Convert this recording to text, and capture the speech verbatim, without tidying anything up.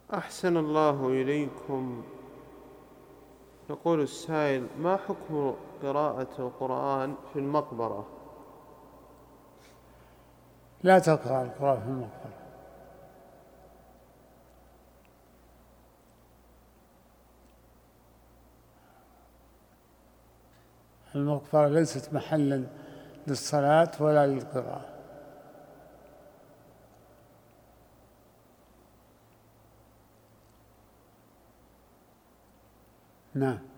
أحسن الله إليكم. يقول السائل: ما حكم قراءة القرآن في المقبرة؟ لا تقرأ القرآن في المقبرة. المقبرة ليست محلا للصلاة ولا للقراءة. نعم.